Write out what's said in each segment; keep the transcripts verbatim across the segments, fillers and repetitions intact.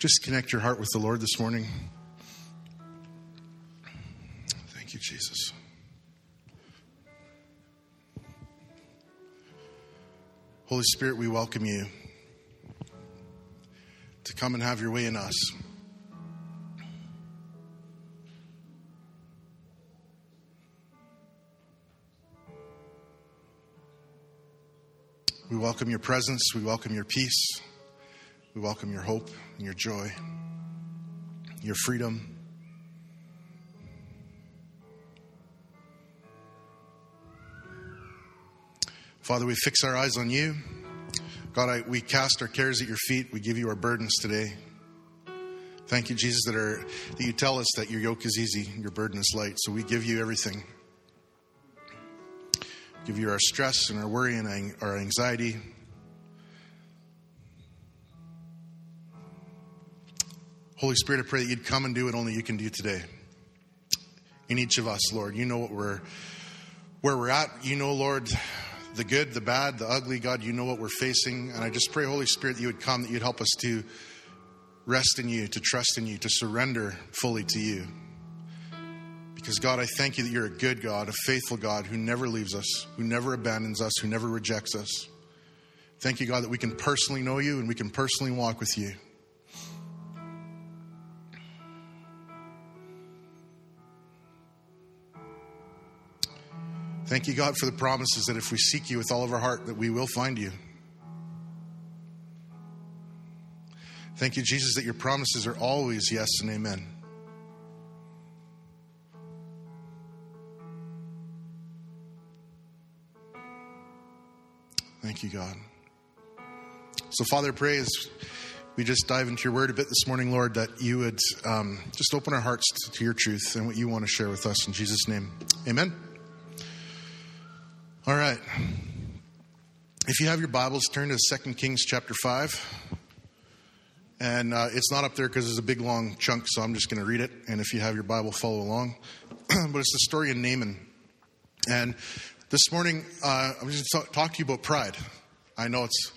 Just connect your heart with the Lord this morning. Thank you, Jesus. Holy Spirit, we welcome you to come and have your way in us. We welcome your presence. We welcome your peace. We welcome your hope and your joy, your freedom. Father, we fix our eyes on you. God, I, we cast our cares at your feet. We give you our burdens today. Thank you, Jesus, that, are, that you tell us that your yoke is easy, your burden is light. So we give you everything. Give you our stress and our worry and our anxiety. Holy Spirit, I pray that you'd come and do what only you can do today. In each of us, Lord, you know what we're, where we're at. You know, Lord, the good, the bad, the ugly. God, you know what we're facing. And I just pray, Holy Spirit, that you would come, that you'd help us to rest in you, to trust in you, to surrender fully to you. Because, God, I thank you that you're a good God, a faithful God who never leaves us, who never abandons us, who never rejects us. Thank you, God, that we can personally know you and we can personally walk with you. Thank you, God, for the promises that if we seek you with all of our heart, that we will find you. Thank you, Jesus, that your promises are always yes and amen. Thank you, God. So, Father, I pray as we just dive into your word a bit this morning, Lord, that you would um, just open our hearts to, to your truth and what you want to share with us. In Jesus' name, amen. All right. If you have your Bibles, turn to Second Kings chapter five. And uh, it's not up there because it's a big, long chunk, so I'm just going to read it. And if you have your Bible, follow along. But it's the story of Naaman. And this morning, uh, I'm just going to talk to you about pride. I know it's,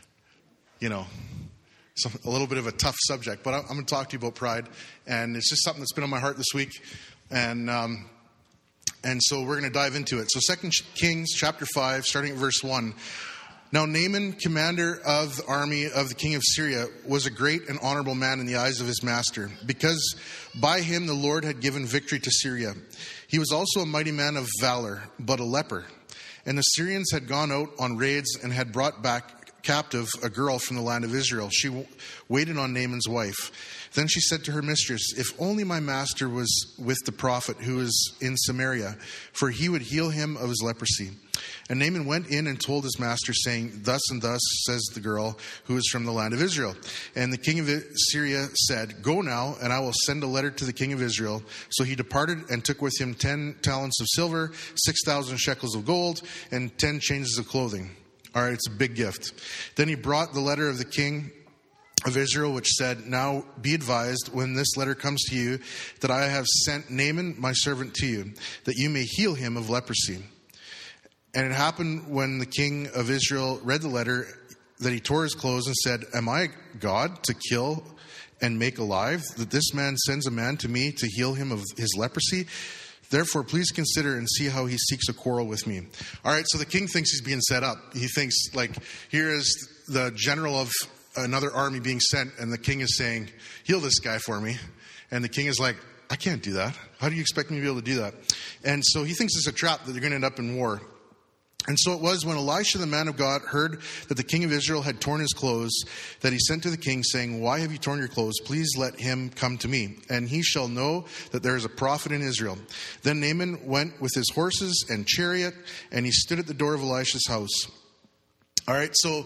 you know, some, a little bit of a tough subject, but I'm going to talk to you about pride. And it's just something that's been on my heart this week. And um, and so we're going to dive into it. So Second Kings chapter five, starting at verse one. Now Naaman, commander of the army of the king of Syria, was a great and honorable man in the eyes of his master, because by him the Lord had given victory to Syria. He was also a mighty man of valor, but a leper. And the Syrians had gone out on raids and had brought back captive a girl from the land of Israel. She w- waited on Naaman's wife. Then she said to her mistress, "If only my master was with the prophet who is in Samaria, for he would heal him of his leprosy." And Naaman went in and told his master, saying, "Thus and thus says the girl who is from the land of Israel." And the king of Syria said, "Go now, and I will send a letter to the king of Israel." So he departed and took with him ten talents of silver, six thousand shekels of gold, and ten changes of clothing. All right, it's a big gift. Then he brought the letter of the king of Israel, which said, "Now be advised, when this letter comes to you, that I have sent Naaman my servant to you, that you may heal him of leprosy." And it happened when the king of Israel read the letter that he tore his clothes and said, "Am I God to kill and make alive, that this man sends a man to me to heal him of his leprosy? Therefore, please consider and see how he seeks a quarrel with me." All right, so the king thinks he's being set up. He thinks, like, here is the general of another army being sent, and the king is saying, "Heal this guy for me." And the king is like, "I can't do that. How do you expect me to be able to do that?" And so he thinks it's a trap, that they're going to end up in war. And so it was when Elisha, the man of God, heard that the king of Israel had torn his clothes, that he sent to the king, saying, "Why have you torn your clothes? Please let him come to me, and he shall know that there is a prophet in Israel." Then Naaman went with his horses and chariot, and he stood at the door of Elisha's house. All right, so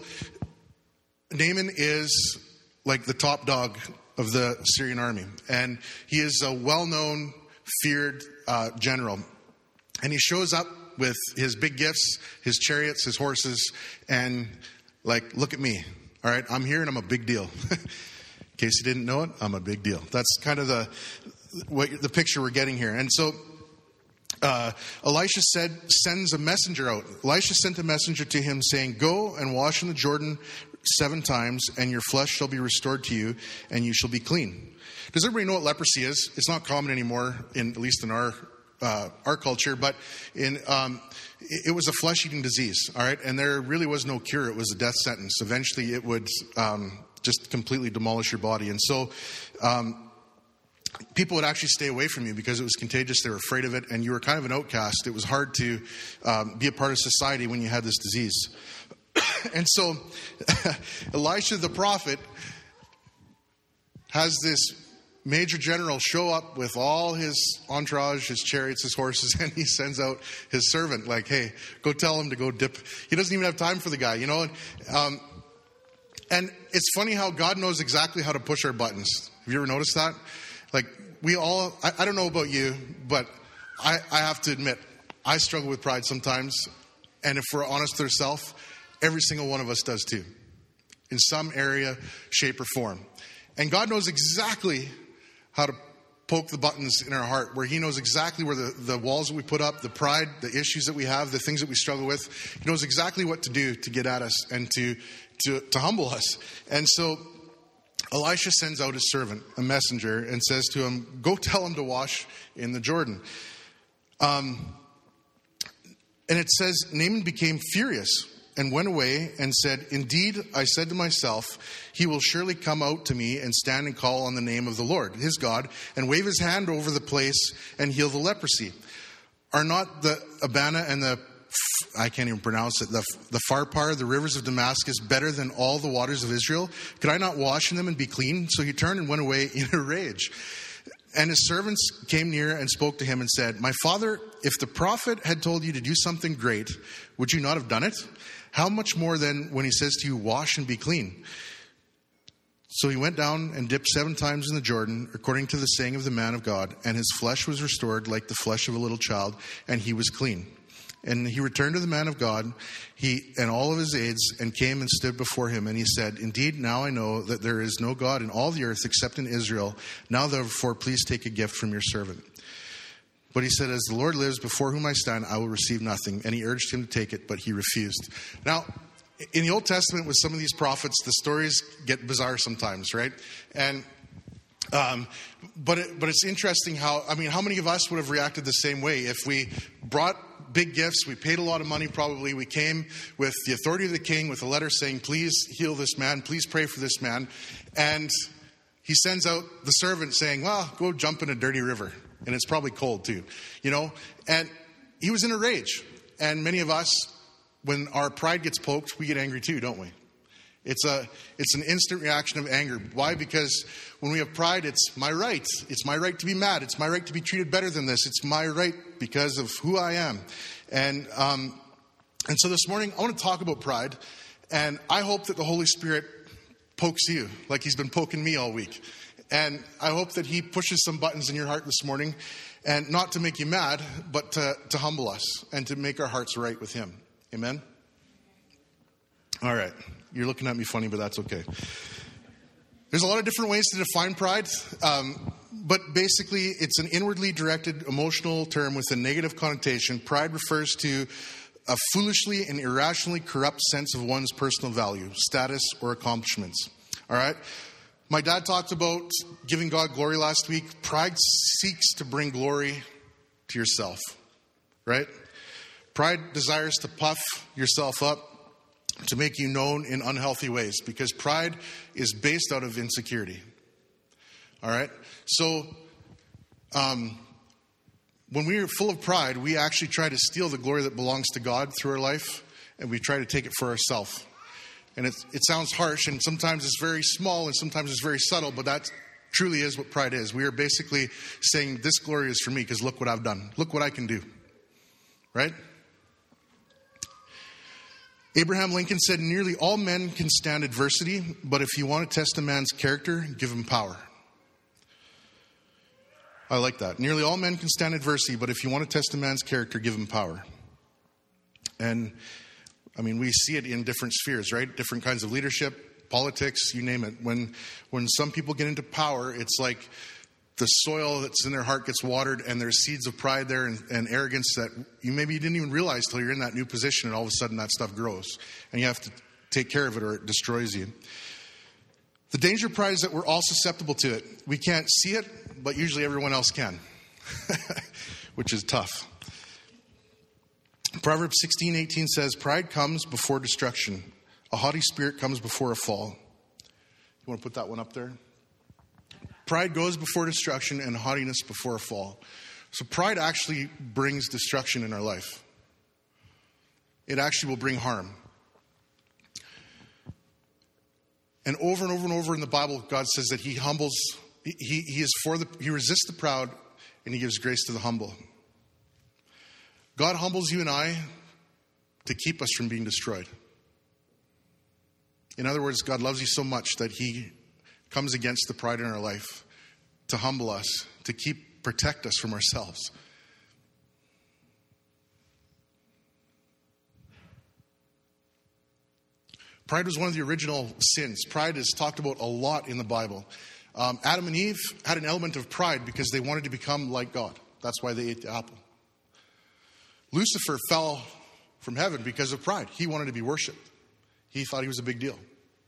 Naaman is like the top dog of the Syrian army, and he is a well-known, feared uh, general. And he shows up with his big gifts, his chariots, his horses, and like, look at me. All right, I'm here and I'm a big deal. In case you didn't know it, I'm a big deal. That's kind of the what the picture we're getting here. And so uh, Elisha said, sends a messenger out. Elisha sent a messenger to him saying, "Go and wash in the Jordan seven times, and your flesh shall be restored to you, and you shall be clean. Does everybody know what leprosy is? It's not common anymore, in at least in our uh, our culture, but in um, it, it was a flesh-eating disease, all right? And there really was no cure. It was a death sentence. Eventually, it would um, just completely demolish your body. And so um, people would actually stay away from you because it was contagious. They were afraid of it, and you were kind of an outcast. It was hard to um, be a part of society when you had this disease. And so Elisha the prophet has this major general show up with all his entourage, his chariots, his horses, and he sends out his servant like, hey, go tell him to go dip. He doesn't even have time for the guy, you know. And, um, and it's funny how God knows exactly how to push our buttons. Have you ever noticed that? Like, we all, I, I don't know about you, but I, I have to admit, I struggle with pride sometimes. And if we're honest with ourselves, every single one of us does too, in some area, shape, or form. And God knows exactly how to poke the buttons in our heart, where he knows exactly where the, the walls that we put up, the pride, the issues that we have, the things that we struggle with. He knows exactly what to do to get at us and to, to, to humble us. And so Elisha sends out his servant, a messenger, and says to him, go tell him to wash in the Jordan. Um, and it says, Naaman became furious and went away and said, indeed, I said to myself, he will surely come out to me and stand and call on the name of the Lord, his God, and wave his hand over the place and heal the leprosy. Are not the Abana and the, I can't even pronounce it, the, the Pharpar, the rivers of Damascus, better than all the waters of Israel? Could I not wash in them and be clean? So he turned and went away in a rage. And his servants came near and spoke to him and said, my father, if the prophet had told you to do something great, would you not have done it? How much more then when he says to you, wash and be clean? So he went down and dipped seven times in the Jordan, according to the saying of the man of God, and his flesh was restored like the flesh of a little child, and he was clean. And he returned to the man of God, he and all of his aides, and came and stood before him. And he said, indeed, now I know that there is no God in all the earth except in Israel. Now therefore, please take a gift from your servant. But he said, as the Lord lives before whom I stand, I will receive nothing. And he urged him to take it, but he refused. Now, in the Old Testament with some of these prophets, the stories get bizarre sometimes, right? And um, but it, but it's interesting how, I mean, how many of us would have reacted the same way if we brought big gifts, we paid a lot of money probably, we came with the authority of the king with a letter saying, please heal this man, please pray for this man. And he sends out the servant saying, well, go jump in a dirty river. And it's probably cold too, you know. And he was in a rage. And many of us, when our pride gets poked, we get angry too, don't we? It's a it's an instant reaction of anger. Why? Because when we have pride, it's my right. It's my right to be mad. It's my right to be treated better than this. It's my right because of who I am. And um, and so this morning, I want to talk about pride. And I hope that the Holy Spirit pokes you like he's been poking me all week. And I hope that he pushes some buttons in your heart this morning, and not to make you mad, but to, to humble us and to make our hearts right with him. Amen? All right. You're looking at me funny, but that's okay. There's a lot of different ways to define pride, um, but basically it's an inwardly directed emotional term with a negative connotation. Pride refers to a foolishly and irrationally corrupt sense of one's personal value, status, or accomplishments. All right? My dad talked about giving God glory last week. Pride seeks to bring glory to yourself, right? Pride desires to puff yourself up, to make you known in unhealthy ways, because pride is based out of insecurity. All right? So, um, when we are full of pride, we actually try to steal the glory that belongs to God through our life, and we try to take it for ourselves. And it, it sounds harsh, and sometimes it's very small, and sometimes it's very subtle, but that truly is what pride is. We are basically saying, this glory is for me, because look what I've done. Look what I can do. Right? Abraham Lincoln said, nearly all men can stand adversity, but if you want to test a man's character, give him power. I like that. Nearly all men can stand adversity, but if you want to test a man's character, give him power. And I mean, we see it in different spheres, right? Different kinds of leadership, politics, you name it. When when some people get into power, it's like the soil that's in their heart gets watered, and there's seeds of pride there and, and arrogance that you maybe you didn't even realize till you're in that new position, and all of a sudden that stuff grows. And you have to take care of it or it destroys you. The danger of pride is that we're all susceptible to it. We can't see it, but usually everyone else can, which is tough. Proverbs sixteen eighteen says, pride comes before destruction. A haughty spirit comes before a fall. You want to put that one up there? Pride goes before destruction and haughtiness before a fall. So pride actually brings destruction in our life. It actually will bring harm. And over and over and over in the Bible, God says that he humbles, he, he is for the, he resists the proud and he gives grace to the humble. God humbles you and I to keep us from being destroyed. In other words, God loves you so much that he comes against the pride in our life to humble us, to keep, protect us from ourselves. Pride was one of the original sins. Pride is talked about a lot in the Bible. Um, Adam and Eve had an element of pride because they wanted to become like God. That's why they ate the apple. Lucifer fell from heaven because of pride. He wanted to be worshipped. He thought he was a big deal.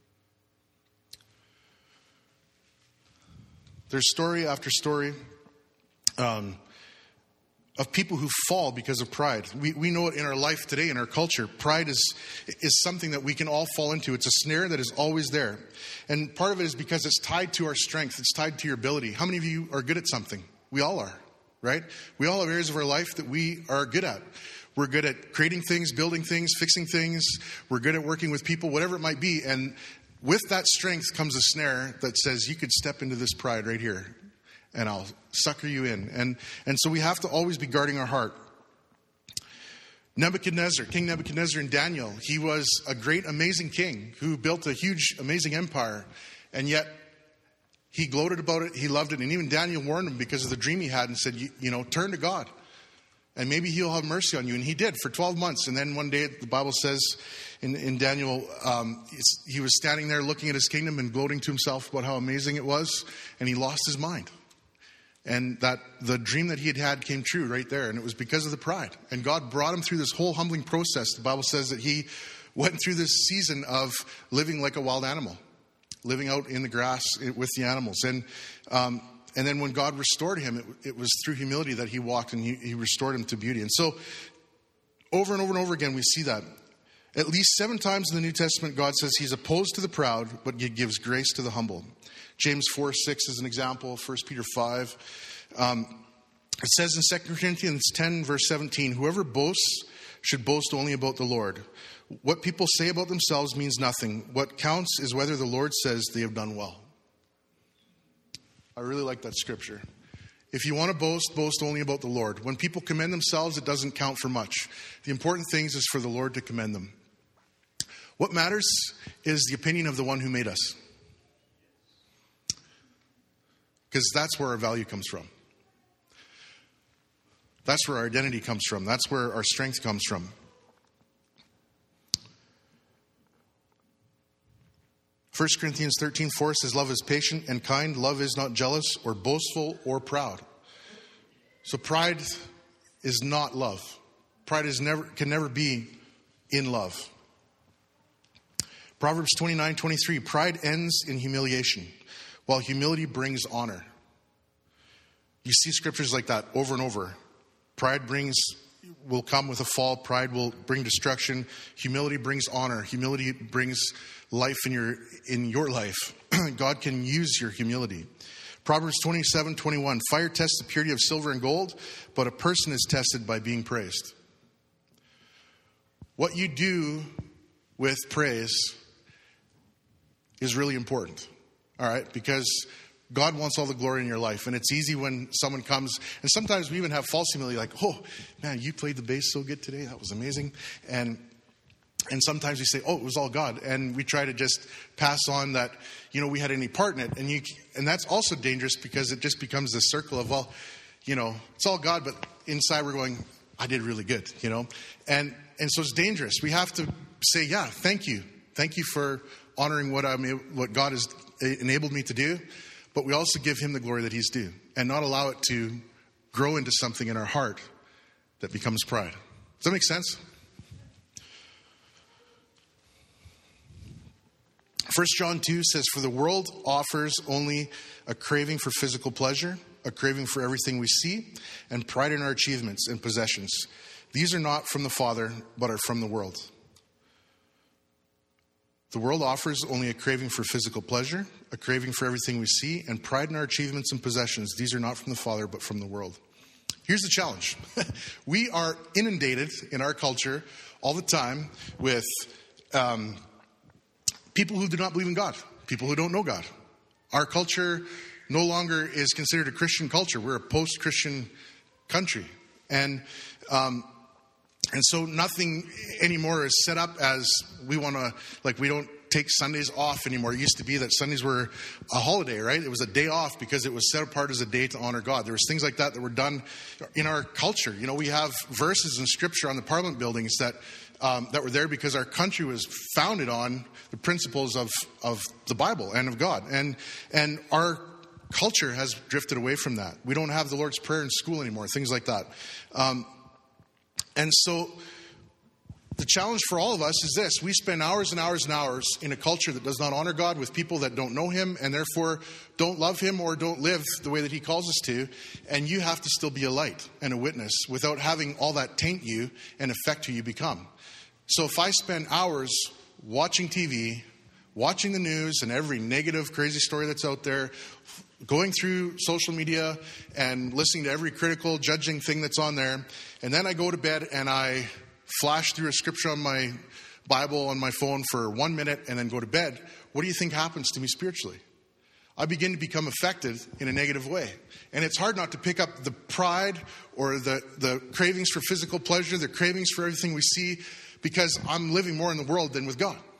There's story after story um, of people who fall because of pride. We we know it in our life today, in our culture. Pride is is something that we can all fall into. It's a snare that is always there. And part of it is because it's tied to our strength. It's tied to your ability. How many of you are good at something? We all are, right? We all have areas of our life that we are good at. We're good at creating things, building things, fixing things. We're good at working with people, whatever it might be. And with that strength comes a snare that says you could step into this pride right here and I'll sucker you in. And, and so we have to always be guarding our heart. Nebuchadnezzar, King Nebuchadnezzar in Daniel, he was a great, amazing king who built a huge, amazing empire. And yet he gloated about it. He loved it. And even Daniel warned him because of the dream he had and said, you, you know, turn to God. And maybe he'll have mercy on you. And he did for twelve months. And then one day, the Bible says in, in Daniel, um, he was standing there looking at his kingdom and gloating to himself about how amazing it was. And he lost his mind. And that the dream that he had had came true right there. And it was because of the pride. And God brought him through this whole humbling process. The Bible says that he went through this season of living like a wild animal, living out in the grass with the animals. And um And then when God restored him, it, it was through humility that he walked and he, he restored him to beauty. And so over and over and over again, we see that. At least seven times in the New Testament, God says he's opposed to the proud, but he gives grace to the humble. James four six is an example. First Peter five. Um, it says in Second Corinthians ten, verse seventeen, whoever boasts should boast only about the Lord. What people say about themselves means nothing. What counts is whether the Lord says they have done well. I really like that scripture. If you want to boast, boast only about the Lord. When people commend themselves, it doesn't count for much. The important thing is for the Lord to commend them. What matters is the opinion of the one who made us. Because that's where our value comes from. That's where our identity comes from. That's where our strength comes from. First Corinthians thirteen four says, love is patient and kind. Love is not jealous or boastful or proud. So pride is not love. Pride is never can never be in love. Proverbs twenty-nine twenty-three, pride ends in humiliation, while humility brings honor. You see scriptures like that over and over. Pride brings will come with a fall. Pride will bring destruction. Humility brings honor. Humility brings life in your in your life. God can use your humility. Proverbs twenty-seven twenty-one, fire tests the purity of silver and gold, but a person is tested by being praised. What you do with praise is really important. All right? Because God wants all the glory in your life. And it's easy when someone comes, and sometimes we even have false humility, like, oh, man, you played the bass so good today. That was amazing. And and sometimes we say, oh, it was all God. And we try to just pass on that, you know, we had any part in it. And you and that's also dangerous because it just becomes this circle of, well, you know, it's all God, but inside we're going, I did really good, you know. And and so it's dangerous. We have to say, yeah, thank you. Thank you for honoring what I'm what God has enabled me to do. But we also give him the glory that he's due and not allow it to grow into something in our heart that becomes pride. Does that make sense? First John two says, for the world offers only a craving for physical pleasure, a craving for everything we see, and pride in our achievements and possessions. These are not from the Father, but are from the world. The world offers only a craving for physical pleasure, a craving for everything we see, and pride in our achievements and possessions. These are not from the Father, but from the world. Here's the challenge. We are inundated in our culture all the time with um, people who do not believe in God, people who don't know God. Our culture no longer is considered a Christian culture. We're a post-Christian country. And um, and so nothing anymore is set up as we want to, like we don't take Sundays off anymore. It used to be that Sundays were a holiday, right? It was a day off because it was set apart as a day to honor God. There was things like that that were done in our culture. You know, we have verses in Scripture on the Parliament buildings that um, that were there because our country was founded on the principles of, of the Bible and of God. And and our culture has drifted away from that. We don't have the Lord's Prayer in school anymore, things like that. Um, and so the challenge for all of us is this. We spend hours and hours and hours in a culture that does not honor God, with people that don't know Him and therefore don't love Him or don't live the way that He calls us to. And you have to still be a light and a witness without having all that taint you and affect who you become. So if I spend hours watching T V, watching the news and every negative, crazy story that's out there, going through social media and listening to every critical, judging thing that's on there, and then I go to bed and I flash through a scripture on my Bible on my phone for one minute and then go to bed, what do you think happens to me spiritually? I begin to become affected in a negative way. And it's hard not to pick up the pride or the, the cravings for physical pleasure, the cravings for everything we see, because I'm living more in the world than with God.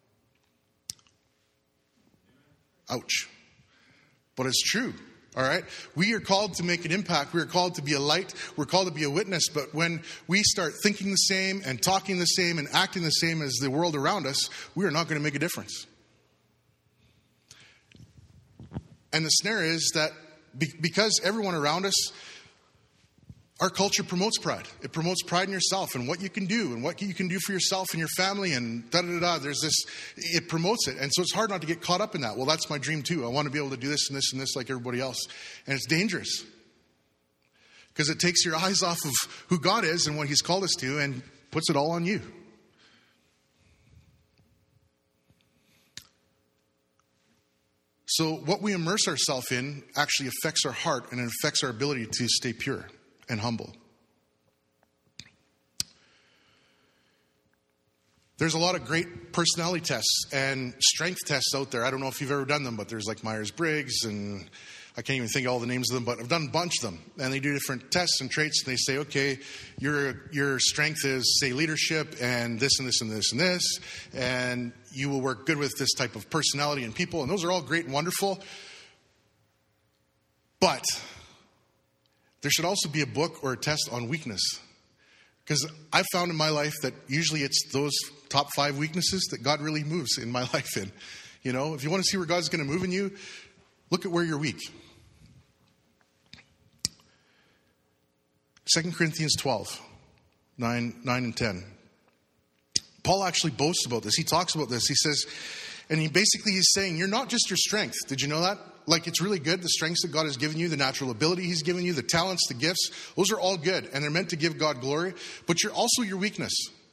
Ouch. But it's true. All right? We are called to make an impact. We are called to be a light. We're called to be a witness. But when we start thinking the same and talking the same and acting the same as the world around us, we are not going to make a difference. And the snare is that because everyone around us, our culture promotes pride. It promotes pride in yourself and what you can do and what you can do for yourself and your family and da-da-da-da. There's this, it promotes it. And so it's hard not to get caught up in that. Well, that's my dream too. I want to be able to do this and this and this like everybody else. And it's dangerous because it takes your eyes off of who God is and what He's called us to and puts it all on you. So what we immerse ourselves in actually affects our heart and it affects our ability to stay pure and humble. There's a lot of great personality tests and strength tests out there. I don't know if you've ever done them, but there's like Myers-Briggs and I can't even think of all the names of them, but I've done a bunch of them. And they do different tests and traits and they say, okay, your your strength is, say, leadership and this and this and this and this. And you will work good with this type of personality and people. And those are all great and wonderful. But there should also be a book or a test on weakness. Because I've found in my life that usually it's those top five weaknesses that God really moves in my life in. You know, if you want to see where God's going to move in you, look at where you're weak. Second Corinthians twelve, nine, nine and ten. Paul actually boasts about this. He talks about this. He says, and he basically he's saying, you're not just your strength. Did you know that? Like, it's really good, the strengths that God has given you, the natural ability He's given you, the talents, the gifts. Those are all good, and they're meant to give God glory. But you're also your weakness.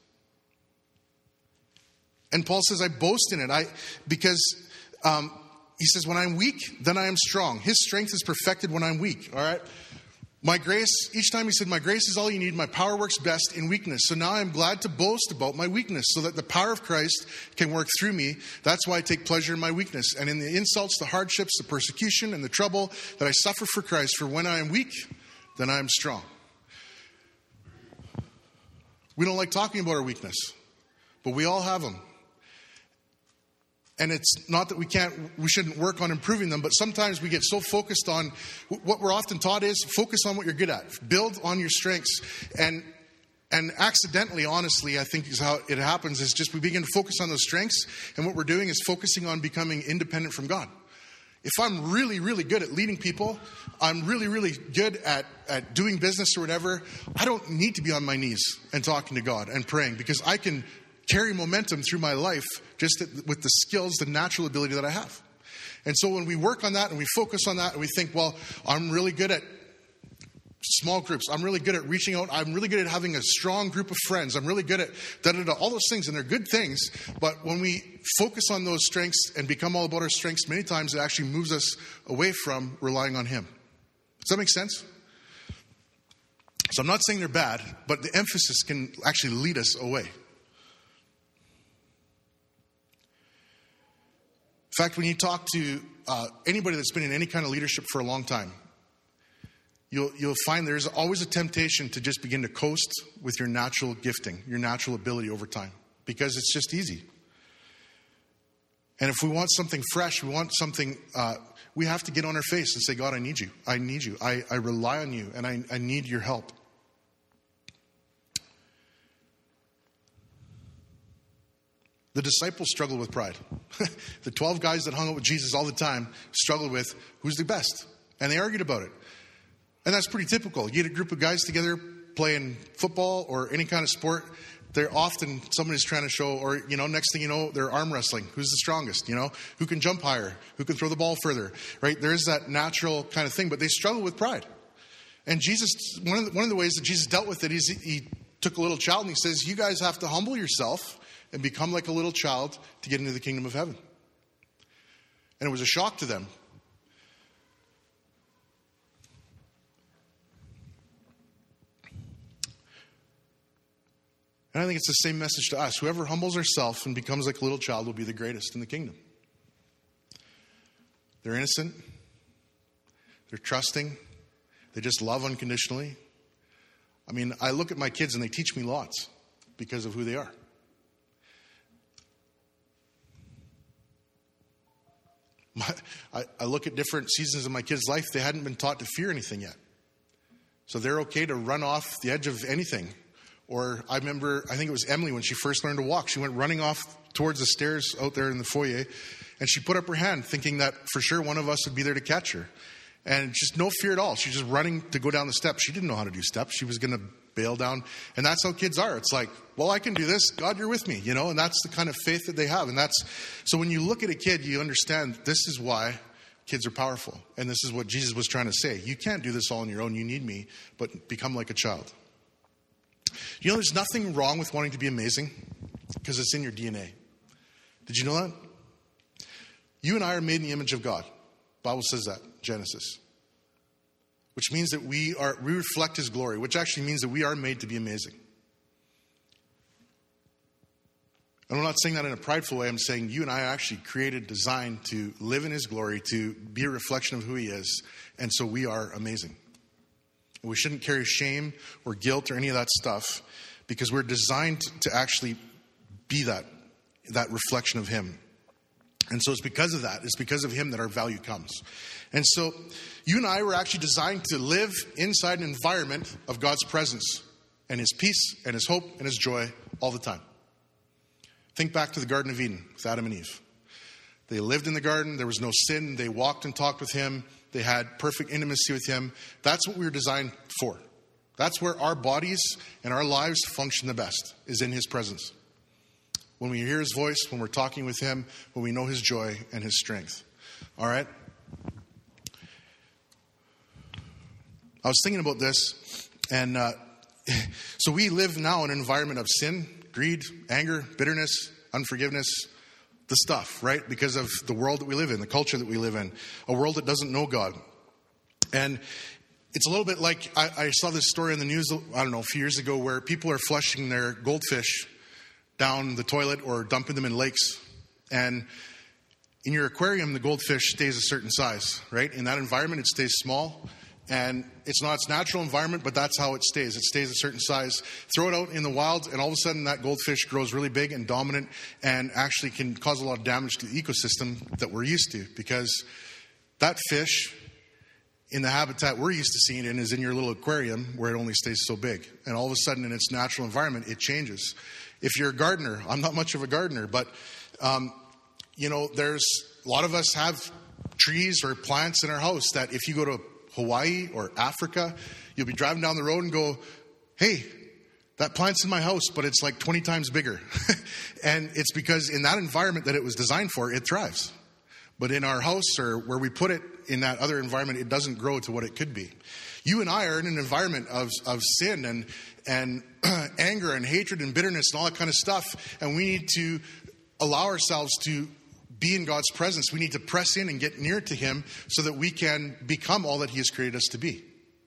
And Paul says, I boast in it. I because um, he says, when I'm weak, then I am strong. His strength is perfected when I'm weak, all right? My grace, each time he said, my grace is all you need. My power works best in weakness. So now I'm glad to boast about my weakness so that the power of Christ can work through me. That's why I take pleasure in my weakness. And in the insults, the hardships, the persecution, and the trouble that I suffer for Christ. For when I am weak, then I am strong. We don't like talking about our weakness, but we all have them. And it's not that we can't, we shouldn't work on improving them, but sometimes we get so focused on, what we're often taught is focus on what you're good at. Build on your strengths. And and accidentally, honestly, I think is how it happens, is just we begin to focus on those strengths. And what we're doing is focusing on becoming independent from God. If I'm really, really good at leading people, I'm really, really good at, at doing business or whatever, I don't need to be on my knees and talking to God and praying because I can carry momentum through my life just with the skills, the natural ability that I have. And so when we work on that and we focus on that and we think, well, I'm really good at small groups. I'm really good at reaching out. I'm really good at having a strong group of friends. I'm really good at da-da-da, all those things. And they're good things. But when we focus on those strengths and become all about our strengths, many times it actually moves us away from relying on Him. Does that make sense? So I'm not saying they're bad, but the emphasis can actually lead us away. In fact, when you talk to uh, anybody that's been in any kind of leadership for a long time, You'll, you'll find there's always a temptation to just begin to coast with your natural gifting, your natural ability over time, because it's just easy. And if we want something fresh, we want something, uh, we have to get on our face and say, God, I need you. I need you. I, I rely on you, and I, I need your help. The disciples struggled with pride. The twelve guys that hung out with Jesus all the time struggled with who's the best. And they argued about it. And that's pretty typical. You get a group of guys together playing football or any kind of sport, they're often, somebody's trying to show, or, you know, next thing you know, they're arm wrestling. Who's the strongest, you know? Who can jump higher? Who can throw the ball further, right? There's that natural kind of thing, but they struggle with pride. And Jesus, one of the, one of the ways that Jesus dealt with it is he, he took a little child and he says, you guys have to humble yourself and become like a little child to get into the kingdom of heaven. And it was a shock to them. And I think it's the same message to us. Whoever humbles herself and becomes like a little child will be the greatest in the kingdom. They're innocent. They're trusting. They just love unconditionally. I mean, I look at my kids and they teach me lots because of who they are. My, I, I look at different seasons of my kids' life. They hadn't been taught to fear anything yet. So they're okay to run off the edge of anything. Or I remember, I think it was Emily when she first learned to walk. She went running off towards the stairs out there in the foyer. And she put up her hand thinking that for sure one of us would be there to catch her. And just no fear at all. She's just running to go down the steps. She didn't know how to do steps. She was going to bail down. And that's how kids are. It's like, well, I can do this. God, you're with me, you know. And that's the kind of faith that they have. And that's, so when you look at a kid, you understand this is why kids are powerful. And this is what Jesus was trying to say. You can't do this all on your own. You need me, but become like a child. You know, there's nothing wrong with wanting to be amazing because it's in your D N A. Did you know that? You and I are made in the image of God. The Bible says that, Genesis. Which means that we are we reflect His glory, which actually means that we are made to be amazing. And I'm not saying that in a prideful way. I'm saying you and I are actually created, designed to live in His glory, to be a reflection of who He is. And so we are amazing. We shouldn't carry shame or guilt or any of that stuff because we're designed to actually be that, that reflection of Him. And so it's because of that, it's because of Him that our value comes. And so you and I were actually designed to live inside an environment of God's presence and His peace and His hope and His joy all the time. Think back to the Garden of Eden with Adam and Eve. They lived in the garden. There was no sin. They walked and talked with Him. They had perfect intimacy with Him. That's what we were designed for. That's where our bodies and our lives function the best, is in His presence. When we hear His voice, when we're talking with Him, when we know His joy and His strength. All right? I was thinking about this, and uh, so we live now in an environment of sin, greed, anger, bitterness, unforgiveness, the stuff, right? Because of the world that we live in, the culture that we live in, a world that doesn't know God. And it's a little bit like, I, I saw this story in the news, I don't know, a few years ago, where people are flushing their goldfish down the toilet or dumping them in lakes. And in your aquarium, the goldfish stays a certain size, right? In that environment, it stays small. And it's not its natural environment, but that's how it stays. It stays a certain size. Throw it out in the wild, and all of a sudden that goldfish grows really big and dominant and actually can cause a lot of damage to the ecosystem that we're used to. Because that fish, in the habitat we're used to seeing it in, is in your little aquarium where it only stays so big. And all of a sudden in its natural environment, it changes. If you're a gardener, I'm not much of a gardener, but, um, you know, there's a lot of us have trees or plants in our house that if you go to Hawaii or Africa, you'll be driving down the road and go, hey, That plant's in my house, but it's like twenty times bigger. And it's because in that environment that it was designed for, it thrives. But in our house or where we put it in that other environment, it doesn't grow to what it could be. You and I are in an environment of, of sin and, and anger and hatred and bitterness and all that kind of stuff. And we need to allow ourselves to be in God's presence. We need to press in and get near to Him so that we can become all that He has created us to be.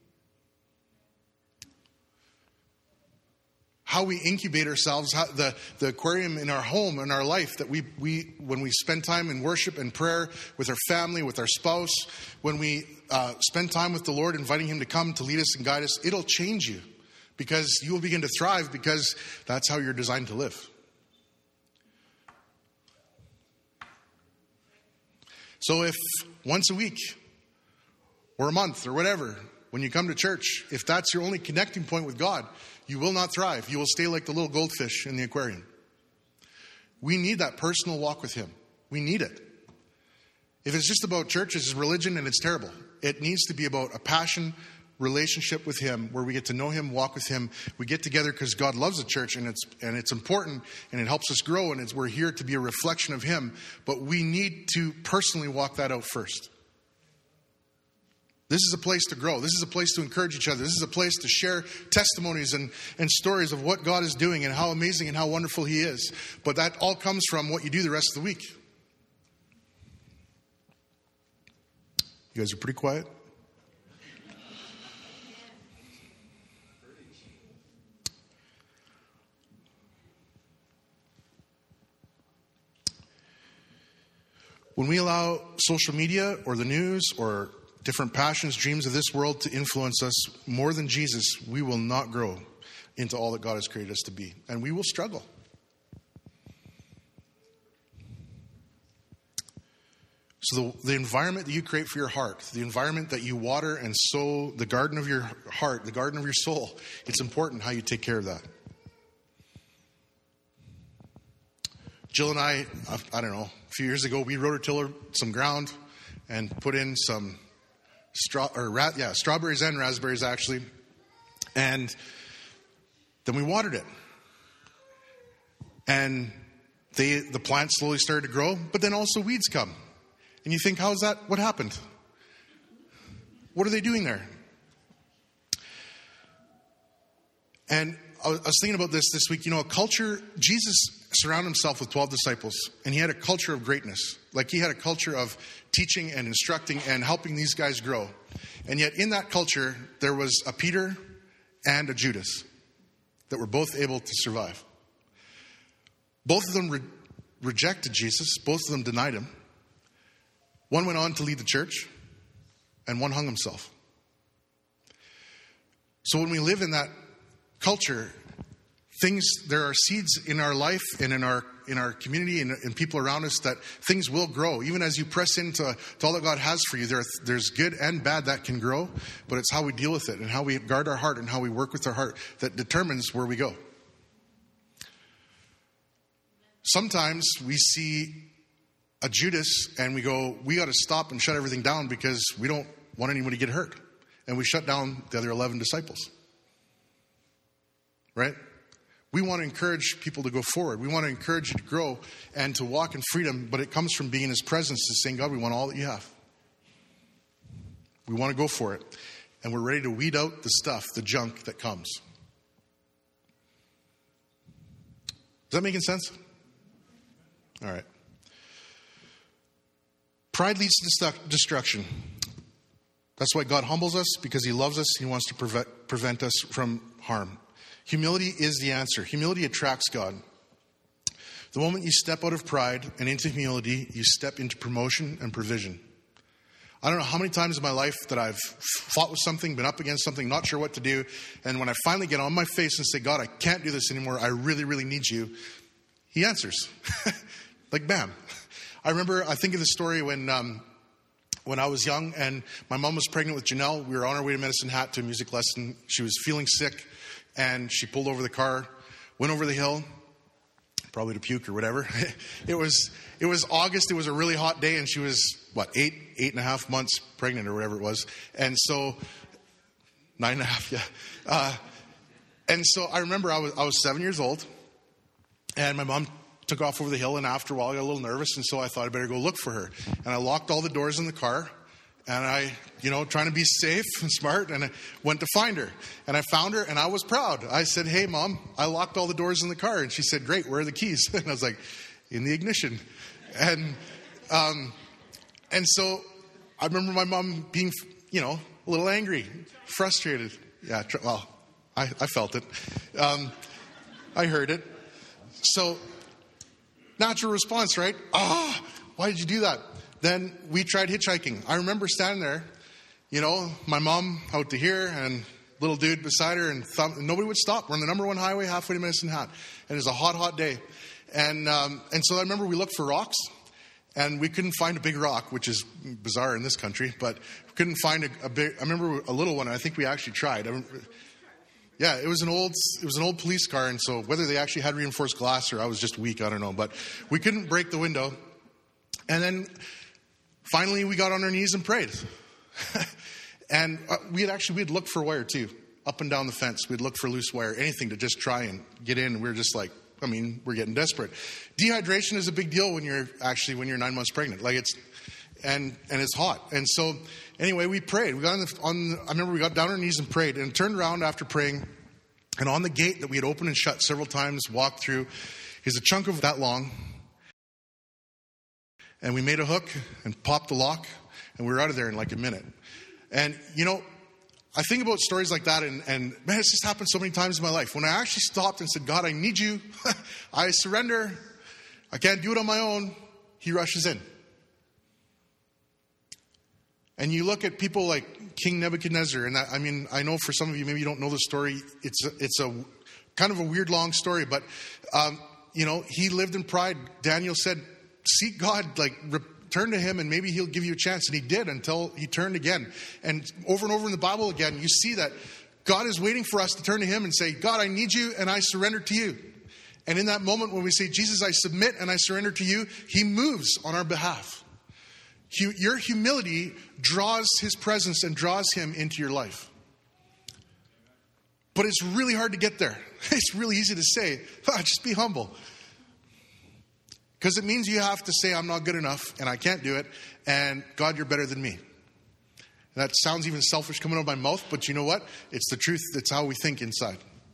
How we incubate ourselves, how the, the aquarium in our home, in our life, that we, we when we spend time in worship and prayer with our family, with our spouse, when we uh, spend time with the Lord, inviting Him to come to lead us and guide us, it'll change you because you will begin to thrive because that's how you're designed to live. So if once a week or a month or whatever, when you come to church, if that's your only connecting point with God, you will not thrive. You will stay like the little goldfish in the aquarium. We need that personal walk with Him. We need it. If it's just about church, it's religion and it's terrible. It needs to be about a passion relationship with Him where we get to know Him, walk with Him. We get together because God loves the church and it's and it's important and it helps us grow and it's, we're here to be a reflection of Him. But we need to personally walk that out first. This is a place to grow. This is a place to encourage each other. This is a place to share testimonies and, and stories of what God is doing and how amazing and how wonderful He is. But that all comes from what you do the rest of the week. You guys are pretty quiet. When we allow social media or the news or different passions, dreams of this world to influence us more than Jesus, we will not grow into all that God has created us to be. And we will struggle. So the, the environment that you create for your heart, the environment that you water and sow, the garden of your heart, the garden of your soul, it's important how you take care of that. Jill and I, I don't know, a few years ago, we rototilled some ground and put in some straw or ra- yeah, strawberries and raspberries actually, and then we watered it, and they the plant slowly started to grow, but then also weeds come, and you think, how's that? What happened? What are they doing there? And I was thinking about this this week. You know, a culture, Jesus surrounded Himself with twelve disciples, and He had a culture of greatness. Like He had a culture of teaching and instructing and helping these guys grow. And yet in that culture, there was a Peter and a Judas that were both able to survive. Both of them re- rejected Jesus. Both of them denied Him. One went on to lead the church, and one hung himself. So when we live in that culture, things, there are seeds in our life and in our in our community and, and people around us that things will grow. Even as you press into to all that God has for you, there, there's good and bad that can grow, but it's how we deal with it and how we guard our heart and how we work with our heart that determines where we go. Sometimes we see a Judas and we go, we got to stop and shut everything down because we don't want anybody to get hurt. And we shut down the other eleven disciples. Right? We want to encourage people to go forward. We want to encourage you to grow and to walk in freedom, but it comes from being in His presence to saying, God, we want all that you have. We want to go for it. And we're ready to weed out the stuff, the junk that comes. Is that making sense? All right. Pride leads to destruction. That's why God humbles us, because He loves us. He wants to prevent, prevent us from harm. Humility is the answer. Humility attracts God. The moment you step out of pride and into humility, you step into promotion and provision. I don't know how many times in my life that I've fought with something, been up against something, not sure what to do. And when I finally get on my face and say, God, I can't do this anymore. I really, really need you. He answers. Like, bam. I remember, I think of the story when um, when I was young and my mom was pregnant with Janelle. We were on our way to Medicine Hat to a music lesson. She was feeling sick. And she pulled over the car, went over the hill, probably to puke or whatever. It was it was August. It was a really hot day, and she was, what, eight, eight and a half months pregnant or whatever it was. And so, nine and a half, yeah. Uh, And so I remember I was I was seven years old, and my mom took off over the hill, and after a while I got a little nervous, and so I thought I better go look for her. And I locked all the doors in the car, and I, you know, trying to be safe and smart, and I went to find her. And I found her, and I was proud. I said, "Hey, Mom, I locked all the doors in the car." And she said, "Great, where are the keys?" And I was like, "In the ignition." And um, and so I remember my mom being, you know, a little angry, frustrated. Yeah, tr- well, I, I felt it. Um, I heard it. So, natural response, right? Ah, oh, why did you do that? Then we tried hitchhiking. I remember standing there, you know, my mom out to here and little dude beside her, and thumb, nobody would stop. We're on the number one highway, halfway to Medicine Hat. And it was a hot, hot day. And um, and so I remember we looked for rocks, and we couldn't find a big rock, which is bizarre in this country, but we couldn't find a, a big, I remember a little one, and I think we actually tried. I remember, Yeah, it was an old it was an old police car, and so whether they actually had reinforced glass or I was just weak, I don't know. But we couldn't break the window. And then finally we got on our knees and prayed. And we had actually, we'd looked for wire too, up and down the fence. We'd look for loose wire, anything to just try and get in. And we were just like, I mean, we're getting desperate. Dehydration is a big deal when you're actually, when you're nine months pregnant. Like it's, and and it's hot. And so anyway, we prayed. We got on the, on the, I remember we got down on our knees and prayed, and turned around after praying, and on the gate that we had opened and shut several times, walked through, is a chunk of that long. And we made a hook and popped the lock, and we were out of there in like a minute. And, you know, I think about stories like that, and, and man, it's just happened so many times in my life. When I actually stopped and said, "God, I need you. I surrender. I can't do it on my own," he rushes in. And you look at people like King Nebuchadnezzar, and that, I mean, I know for some of you, maybe you don't know the story. It's a, it's a kind of a weird, long story, but, um, you know, he lived in pride. Daniel said, "Seek God, like return to him, and maybe he'll give you a chance." And he did, until he turned again. And over and over in the Bible again, you see that God is waiting for us to turn to him and say, "God, I need you, and I surrender to you." And in that moment when we say, "Jesus, I submit and I surrender to you," he moves on our behalf. Your humility draws his presence and draws him into your life. But it's really hard to get there. It's really easy to say, oh, just be humble. Because it means you have to say, "I'm not good enough and I can't do it. And God, you're better than me." And that sounds even selfish coming out of my mouth, but you know what? It's the truth. It's how we think inside.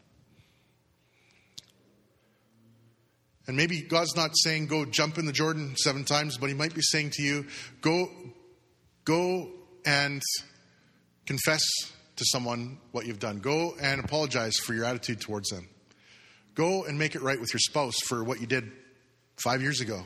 And maybe God's not saying go jump in the Jordan seven times, but he might be saying to you, go, go and confess to someone what you've done. Go and apologize for your attitude towards them. Go and make it right with your spouse for what you did five years ago.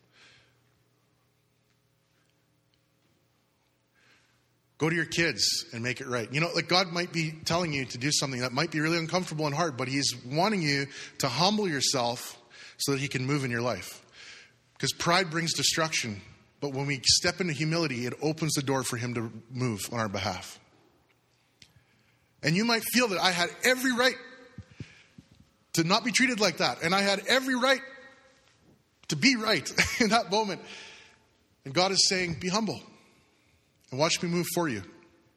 Go to your kids and make it right. You know, like God might be telling you to do something that might be really uncomfortable and hard, but he's wanting you to humble yourself so that he can move in your life. Because pride brings destruction. But when we step into humility, it opens the door for him to move on our behalf. And you might feel that I had every right to not be treated like that. And I had every right to be right in that moment. And God is saying, be humble. And watch me move for you.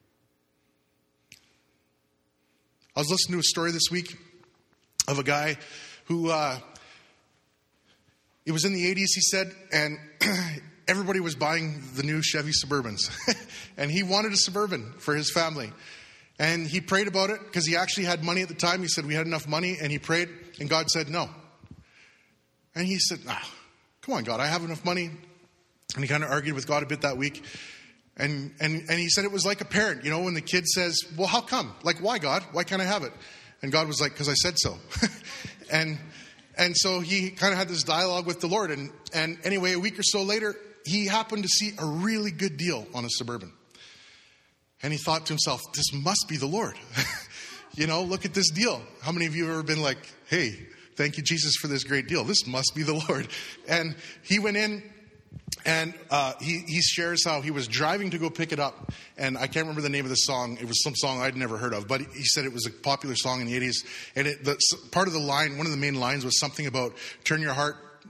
I was listening to a story this week of a guy who... Uh, It was in the eighties, he said, and everybody was buying the new Chevy Suburbans. And he wanted a Suburban for his family. And he prayed about it because he actually had money at the time. He said, we had enough money. And he prayed, and God said no. And he said, ah, come on, God, I have enough money. And he kind of argued with God a bit that week. And, and, and he said it was like a parent, you know, when the kid says, well, how come? Like, why, God? Why can't I have it? And God was like, because I said so. and... And so he kind of had this dialogue with the Lord. And, and anyway, a week or so later, he happened to see a really good deal on a Suburban. And he thought to himself, this must be the Lord. You know, look at this deal. How many of you have ever been like, hey, thank you, Jesus, for this great deal. This must be the Lord. And he went in and uh, he, he shares how he was driving to go pick it up. And I can't remember the name of the song. It was some song I'd never heard of. But he said it was a popular song in the eighties. And it, the, part of the line, one of the main lines was something about turn your heart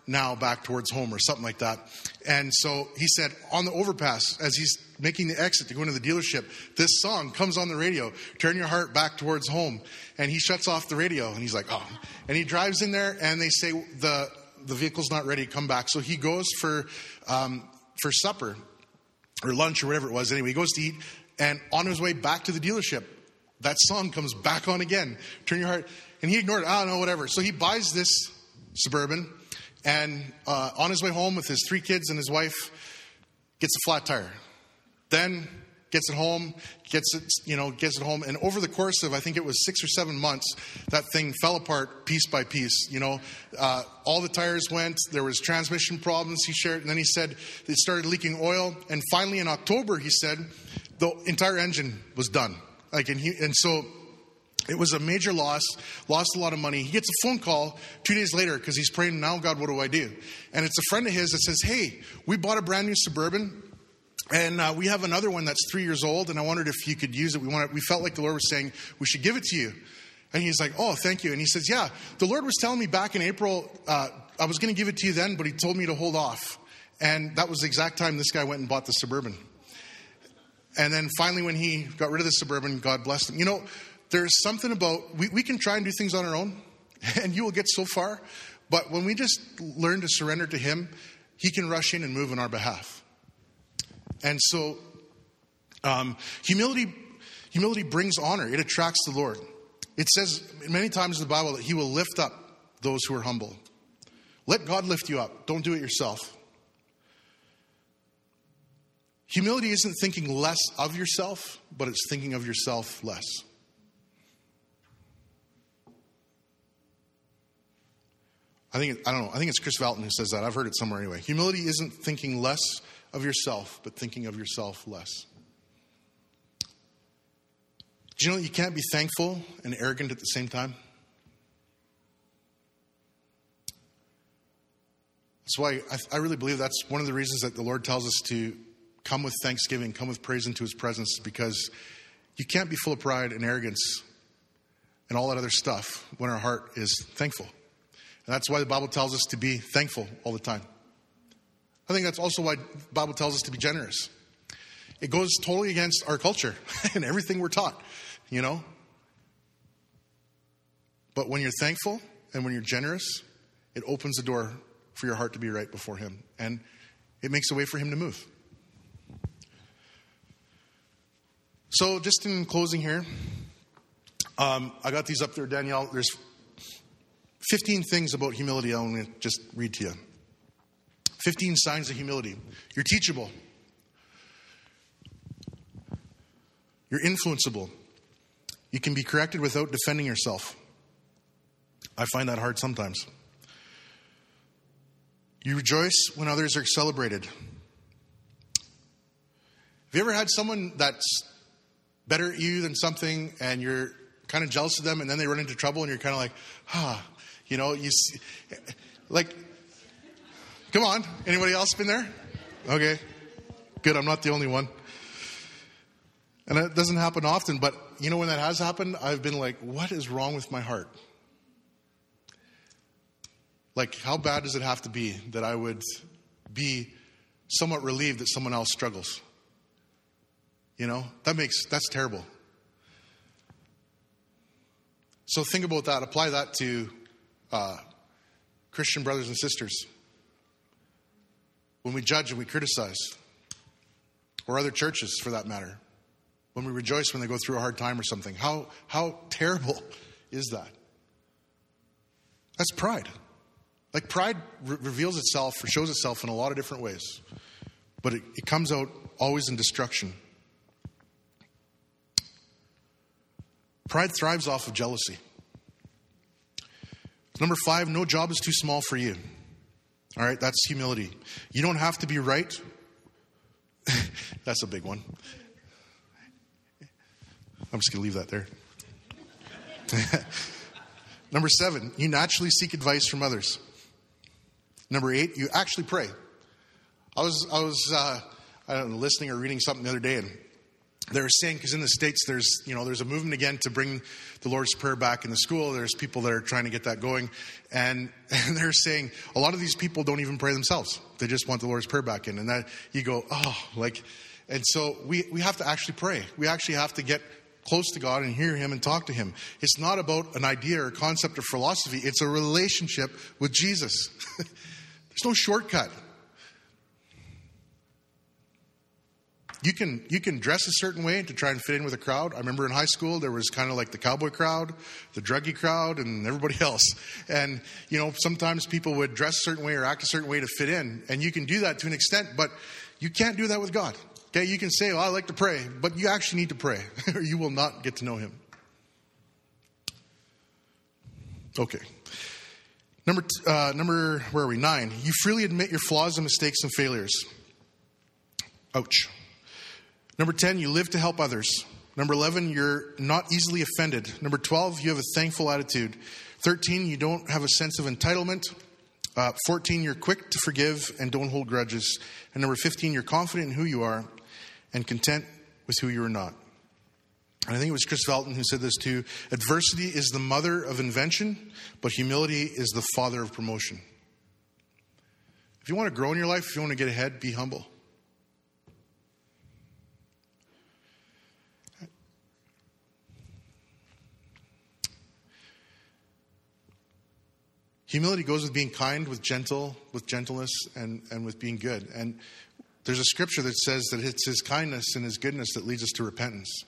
now back towards home or something like that. And so he said on the overpass, as he's making the exit to go into the dealership, this song comes on the radio, Turn Your Heart Back Towards Home. And he shuts off the radio and he's like, oh. And he drives in there and they say the the vehicle's not ready, come back. So he goes for um, for supper or lunch or whatever it was. Anyway, he goes to eat, and on his way back to the dealership, that song comes back on again, Turn Your Heart. And he ignored it. I don't know, whatever. So he buys this Suburban, and uh, on his way home with his three kids and his wife, gets a flat tire. Then gets it home, gets it, you know, gets it home. And over the course of, I think it was six or seven months, that thing fell apart piece by piece. You know, uh, all the tires went. There was transmission problems. He shared, and then he said it started leaking oil. And finally, in October, he said the entire engine was done. Like, and he, and so it was a major loss. Lost a lot of money. He gets a phone call two days later because he's praying, now, God, what do I do? And it's a friend of his that says, hey, we bought a brand new Suburban. And uh, we have another one that's three years old, and I wondered if you could use it. We wanted, we felt like the Lord was saying, we should give it to you. And he's like, oh, thank you. And he says, yeah, the Lord was telling me back in April, uh, I was going to give it to you then, but he told me to hold off. And that was the exact time this guy went and bought the Suburban. And then finally when he got rid of the Suburban, God blessed him. You know, there's something about, we, we can try and do things on our own, and you will get so far. But when we just learn to surrender to him, he can rush in and move on our behalf. And so um, humility humility brings honor. It attracts the Lord. It says many times in the Bible that he will lift up those who are humble. Let God lift you up. Don't do it yourself. Humility isn't thinking less of yourself, but it's thinking of yourself less. I think, I don't know, I think it's Chris Valton who says that. I've heard it somewhere anyway. Humility isn't thinking less of yourself, but thinking of yourself less. Do you know that you can't be thankful and arrogant at the same time? That's why I, I really believe that's one of the reasons that the Lord tells us to come with thanksgiving, come with praise into his presence, because you can't be full of pride and arrogance and all that other stuff when our heart is thankful. And that's why the Bible tells us to be thankful all the time. I think that's also why the Bible tells us to be generous. It goes totally against our culture and everything we're taught, you know. But when you're thankful and when you're generous, it opens the door for your heart to be right before him. And it makes a way for him to move. So just in closing here, um, I got these up there, Danielle. There's fifteen things about humility I want to just read to you. fifteen signs of humility. You're teachable. You're influenceable. You can be corrected without defending yourself. I find that hard sometimes. You rejoice when others are celebrated. Have you ever had someone that's better at you than something and you're kind of jealous of them, and then they run into trouble and you're kind of like, ah, you know, you see, like, come on. Anybody else been there? Okay. Good. I'm not the only one. And it doesn't happen often, but you know, when that has happened, I've been like, what is wrong with my heart? Like, how bad does it have to be that I would be somewhat relieved that someone else struggles? You know, that makes, that's terrible. So think about that. Apply that to uh, Christian brothers and sisters. When we judge and we criticize, or other churches for that matter, when we rejoice when they go through a hard time or something, how how terrible is that? That's pride. Like, pride re- reveals itself or shows itself in a lot of different ways, but it, it comes out always in destruction. Pride thrives off of jealousy. Number five, no job is too small for you. All right, that's humility. You don't have to be right. That's a big one. I'm just going to leave that there. Number seven, you naturally seek advice from others. Number eight, you actually pray. I was, I was, uh, I don't know, listening or reading something the other day, and they were saying, because in the States there's, you know, there's a movement again to bring the Lord's Prayer back in the school. There's people that are trying to get that going. And, and they're saying a lot of these people don't even pray themselves. They just want the Lord's Prayer back in. And that you go, oh, like, and so we, we have to actually pray. We actually have to get close to God and hear him and talk to him. It's not about an idea or concept or philosophy. It's a relationship with Jesus. There's no shortcut. You can you can dress a certain way to try and fit in with a crowd. I remember in high school there was kind of like the cowboy crowd, the druggie crowd, and everybody else. And, you know, sometimes people would dress a certain way or act a certain way to fit in. And you can do that to an extent, but you can't do that with God. Okay, you can say, well, I like to pray, but you actually need to pray or you will not get to know him. Okay. Number, uh, number, where are we? Nine. You freely admit your flaws and mistakes and failures. Ouch. Number ten, you live to help others. Number eleven, you're not easily offended. Number twelve, you have a thankful attitude. thirteen, you don't have a sense of entitlement. Uh, fourteen, you're quick to forgive and don't hold grudges. And number fifteen, you're confident in who you are and content with who you are not. And I think it was Chris Velton who said this too. Adversity is the mother of invention, but humility is the father of promotion. If you want to grow in your life, if you want to get ahead, be humble. Humility goes with being kind, with gentle, with gentleness, and, and with being good. And there's a scripture that says that it's his kindness and his goodness that leads us to repentance.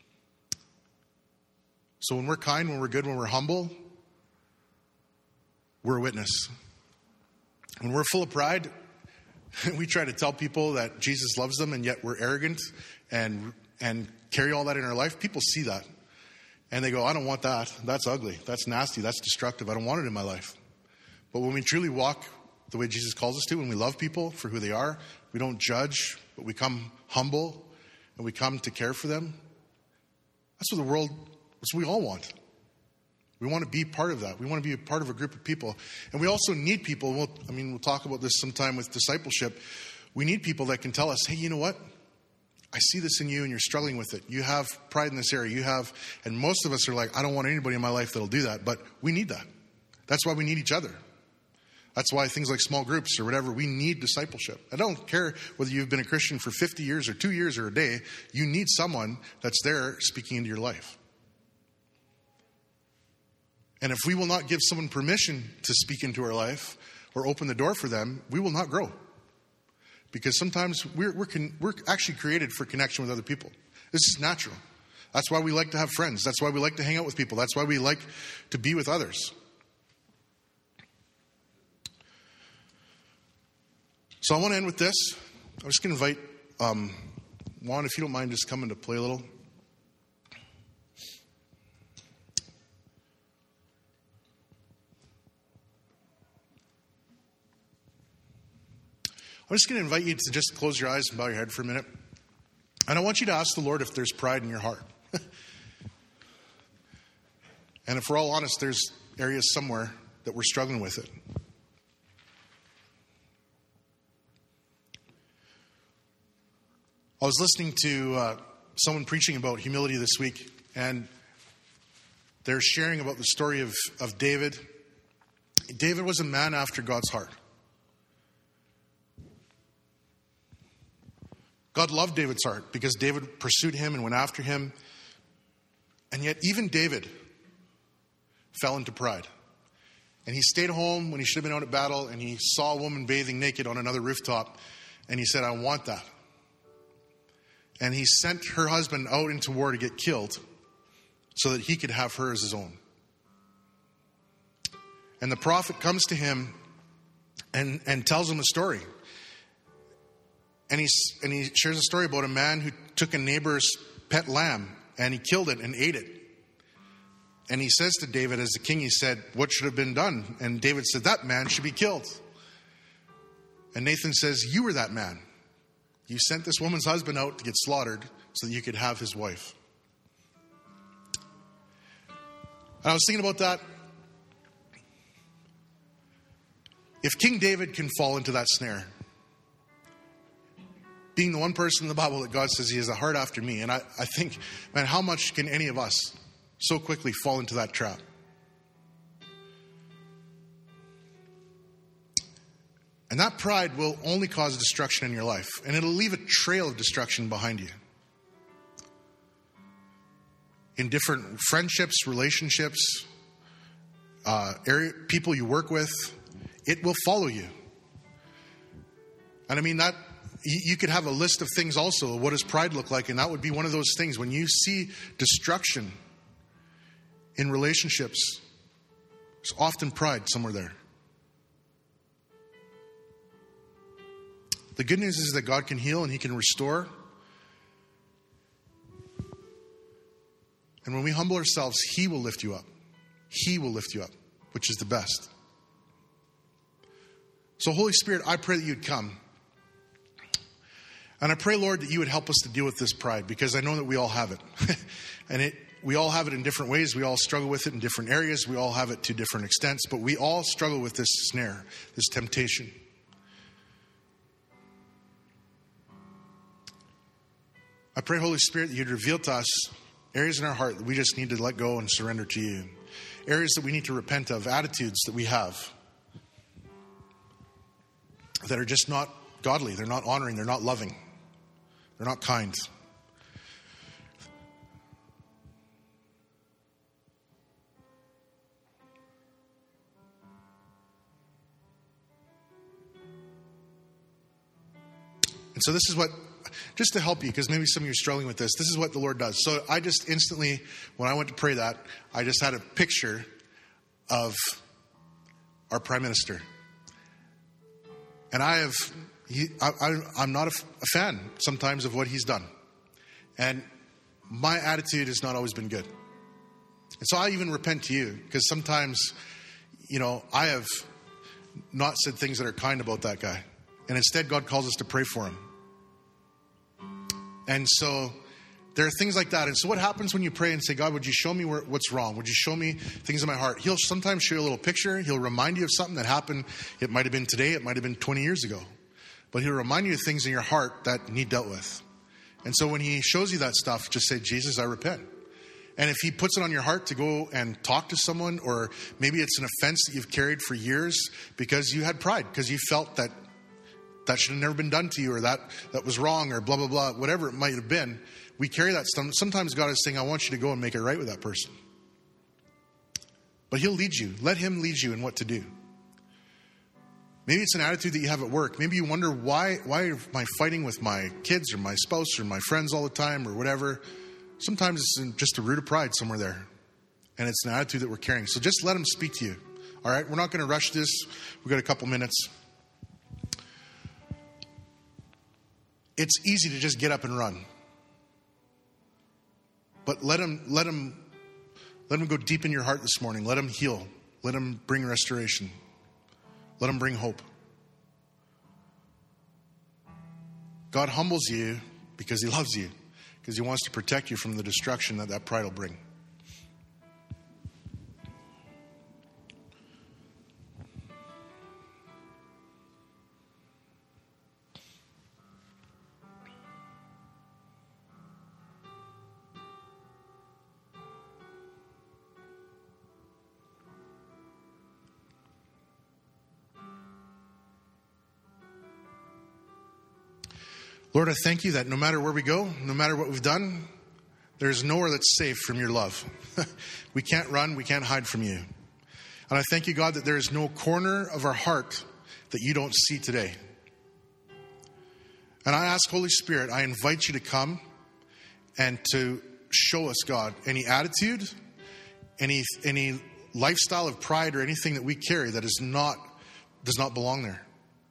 So when we're kind, when we're good, when we're humble, we're a witness. When we're full of pride, we try to tell people that Jesus loves them, and yet we're arrogant and and carry all that in our life. People see that. And they go, I don't want that. That's ugly. That's nasty. That's destructive. I don't want it in my life. But when we truly walk the way Jesus calls us to, when we love people for who they are, we don't judge, but we come humble and we come to care for them. That's what the world, that's what we all want. We want to be part of that. We want to be a part of a group of people. And we also need people. We'll, I mean, we'll talk about this sometime with discipleship. We need people that can tell us, hey, you know what? I see this in you and you're struggling with it. You have pride in this area. You have, and most of us are like, I don't want anybody in my life that'll do that. But we need that. That's why we need each other. That's why things like small groups or whatever, we need discipleship. I don't care whether you've been a Christian for fifty years or two years or a day. You need someone that's there speaking into your life. And if we will not give someone permission to speak into our life or open the door for them, we will not grow. Because sometimes we're, we're, con- we're actually created for connection with other people. This is natural. That's why we like to have friends. That's why we like to hang out with people. That's why we like to be with others. So I want to end with this. I'm just going to invite um, Juan, if you don't mind, just coming to play a little. I'm just going to invite you to just close your eyes and bow your head for a minute. And I want you to ask the Lord if there's pride in your heart. And if we're all honest, there's areas somewhere that we're struggling with it. I was listening to uh, someone preaching about humility this week, and they're sharing about the story of, of David. David was a man after God's heart. God loved David's heart because David pursued him and went after him. And yet even David fell into pride. And he stayed home when he should have been out at battle, and he saw a woman bathing naked on another rooftop, and he said, I want that. And he sent her husband out into war to get killed so that he could have her as his own. And the prophet comes to him and, and tells him a story. And, he's, and he shares a story about a man who took a neighbor's pet lamb and he killed it and ate it. And he says to David, as the king, he said, what should have been done? And David said, that man should be killed. And Nathan says, you were that man. You sent this woman's husband out to get slaughtered so that you could have his wife. And I was thinking about that. If King David can fall into that snare, being the one person in the Bible that God says he has a heart after me. And I, I think, man, how much can any of us so quickly fall into that trap? And that pride will only cause destruction in your life. And it'll leave a trail of destruction behind you. In different friendships, relationships, uh, area, people you work with, it will follow you. And I mean, that you, you could have a list of things also. What does pride look like? And that would be one of those things. When you see destruction in relationships, there's often pride somewhere there. The good news is that God can heal and he can restore. And when we humble ourselves, he will lift you up. He will lift you up, which is the best. So Holy Spirit, I pray that you'd come. And I pray, Lord, that you would help us to deal with this pride, because I know that we all have it. And it we all have it in different ways. We all struggle with it in different areas. We all have it to different extents. But we all struggle with this snare, this temptation. I pray, Holy Spirit, that you'd reveal to us areas in our heart that we just need to let go and surrender to you. Areas that we need to repent of, attitudes that we have that are just not godly. They're not honoring. They're not loving. They're not kind. And so this is what, just to help you, because maybe some of you are struggling with this, this is what the Lord does. So I just instantly, when I went to pray that, I just had a picture of our Prime Minister. And I have, he, I, I, I'm not a, a fan sometimes of what he's done. And my attitude has not always been good. And so I even repent to you, because sometimes, you know, I have not said things that are kind about that guy. And instead, God calls us to pray for him. And so there are things like that. And so what happens when you pray and say, God, would you show me where, what's wrong? Would you show me things in my heart? He'll sometimes show you a little picture. He'll remind you of something that happened. It might have been today. It might have been twenty years ago. But he'll remind you of things in your heart that need dealt with. And so when he shows you that stuff, just say, Jesus, I repent. And if he puts it on your heart to go and talk to someone, or maybe it's an offense that you've carried for years because you had pride, because you felt that that should have never been done to you, or that, that was wrong, or blah, blah, blah, whatever it might have been. We carry that stuff. Sometimes God is saying, I want you to go and make it right with that person. But he'll lead you. Let him lead you in what to do. Maybe it's an attitude that you have at work. Maybe you wonder, why, why am I fighting with my kids or my spouse or my friends all the time or whatever? Sometimes it's just a root of pride somewhere there. And it's an attitude that we're carrying. So just let him speak to you. All right? We're not going to rush this. We've got a couple minutes. It's easy to just get up and run. But let him, let him, let him go deep in your heart this morning. Let him heal. Let him bring restoration. Let him bring hope. God humbles you because he loves you, because he wants to protect you from the destruction that that pride will bring. Lord, I thank you that no matter where we go, no matter what we've done, there's nowhere that's safe from your love. We can't run, we can't hide from you. And I thank you, God, that there is no corner of our heart that you don't see today. And I ask, Holy Spirit, I invite you to come and to show us, God, any attitude, any any lifestyle of pride or anything that we carry that is not does not belong there.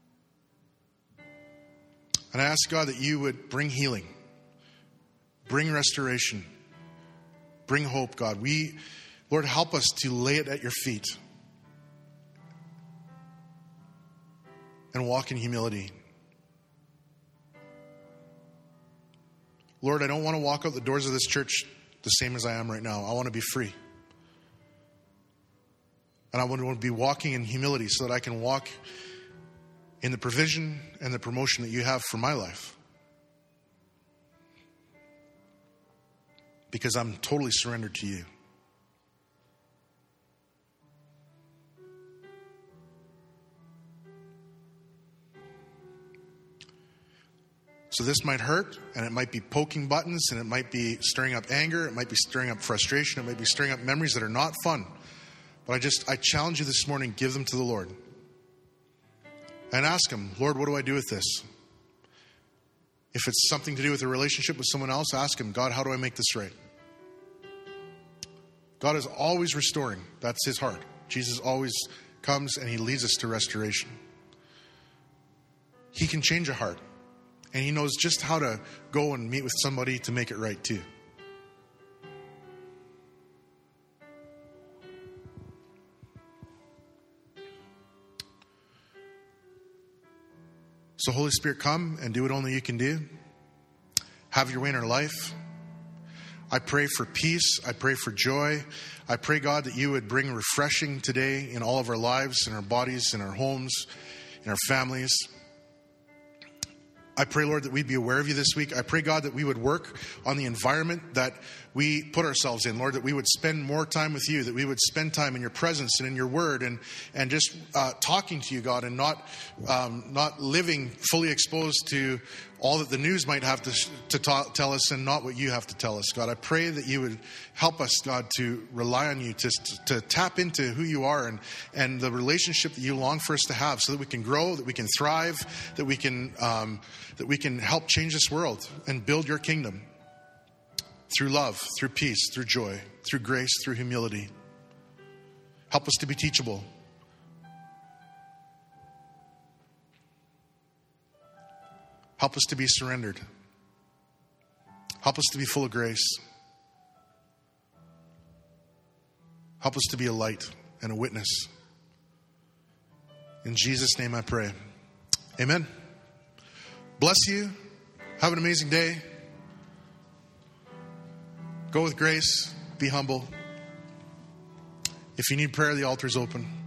And I ask, God, that you would bring healing, bring restoration, bring hope, God. We, Lord, help us to lay it at your feet and walk in humility. Lord, I don't want to walk out the doors of this church the same as I am right now. I want to be free. And I want to be walking in humility so that I can walk in the provision and the promotion that you have for my life. because I'm totally surrendered to you. So this might hurt, and it might be poking buttons, and it might be stirring up anger, it might be stirring up frustration, it might be stirring up memories that are not fun. But I just, I challenge you this morning, give them to the Lord. And ask him, Lord, what do I do with this? If it's something to do with a relationship with someone else, ask him, God, how do I make this right? God is always restoring. That's his heart. Jesus always comes and he leads us to restoration. He can change a heart. And he knows just how to go and meet with somebody to make it right too. So Holy Spirit, come and do what only you can do. Have your way in our life. I pray for peace. I pray for joy. I pray, God, that you would bring refreshing today in all of our lives, in our bodies, in our homes, in our families. I pray, Lord, that we'd be aware of you this week. I pray, God, that we would work on the environment that we put ourselves in. Lord, that we would spend more time with you, that we would spend time in your presence and in your word and, and just uh, talking to you, God, and not um, not living fully exposed to all that the news might have to, to ta- tell us and not what you have to tell us, God. I pray that you would help us, God, to rely on you, to, to tap into who you are and, and the relationship that you long for us to have so that we can grow, that we can thrive, that we can um, that we can help change this world and build your kingdom through love, through peace, through joy, through grace, through humility. Help us to be teachable. Help us to be surrendered. Help us to be full of grace. Help us to be a light and a witness. In Jesus' name I pray. Amen. Bless you. Have an amazing day. Go with grace. Be humble. If you need prayer, the altar is open.